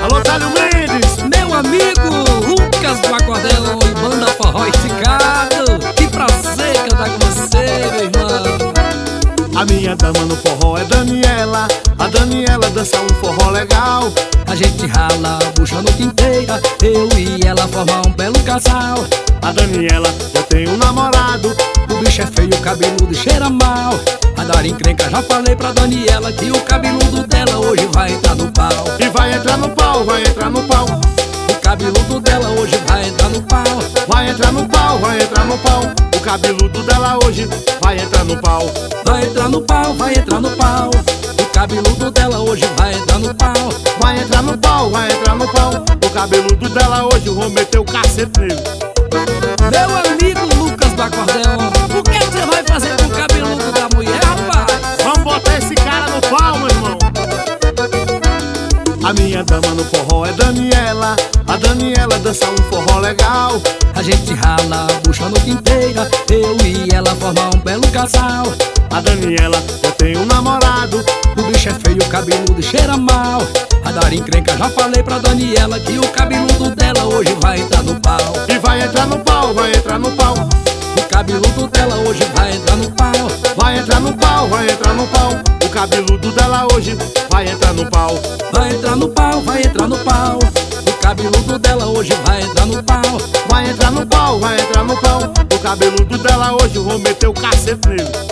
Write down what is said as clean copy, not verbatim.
Alô, Célio Mendes. Meu amigo Lucas do Acordeão e banda Forró Esticado. Que prazer cantar com você, meu irmão. A minha dama no forró é Daniela. A Daniela dança um forró legal. A gente rala a bucha a noite inteira, eu e ela formar um belo casal. A Daniela já tem um namorado. O bicho é feio, cabeludo e cheira mal. A dar encrenca, já falei pra Daniela que o cabeludo dela hoje vai entrar no pau. E vai entrar no pau, vai entrar no pau. O cabeludo dela hoje vai entrar no pau. Vai entrar no pau, vai entrar no pau. O cabeludo dela hoje vai entrar no pau. Vai entrar no pau, vai entrar no pau. O cabeludo dela hoje vai entrar no pau. Vai entrar no pau, vai entrar no pau. O cabeludo dela hoje vou meter o cacete nele. Meu amigo Lucas do Acordeão, o que você vai fazer com o cabeludo da mulher, rapaz? Vamos botar esse cara no pau, meu irmão. A minha dama no forró é Daniela. A Daniela dança um forró legal. A gente rala a bucha a noite inteira, eu e ela formar um belo casal. A Daniela já tem um namorado. O bicho é feio, cabeludo e cheira mal. A dar encrenca, já falei pra Daniela que o cabeludo dela hoje vai entrar no pau. E vai entrar no pau, vai entrar no pau. O cabeludo dela hoje vai entrar no pau. Vai entrar no pau, vai entrar no pau. O cabeludo dela hoje vai entrar no pau. Vai entrar no pau, vai entrar no pau. O cabeludo dela hoje vai entrar no pau. Vai entrar no pau, vai entrar no pau. O cabeludo dela hoje vou meter o cacete nele.